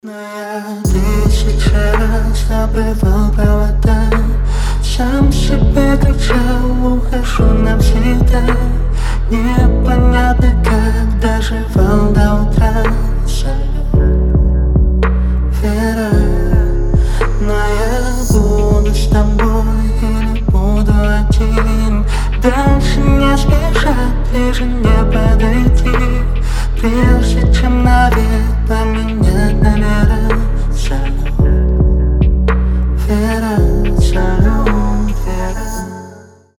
Но я тысячи раз обрывал провода, сам себе кричал: ухожу навсегда. Непонятно, как доживал до утра. Вера, но я буду с тобой и не буду один. Дальше не спешат, ближе не подойти, прежде чем навек поменять номера.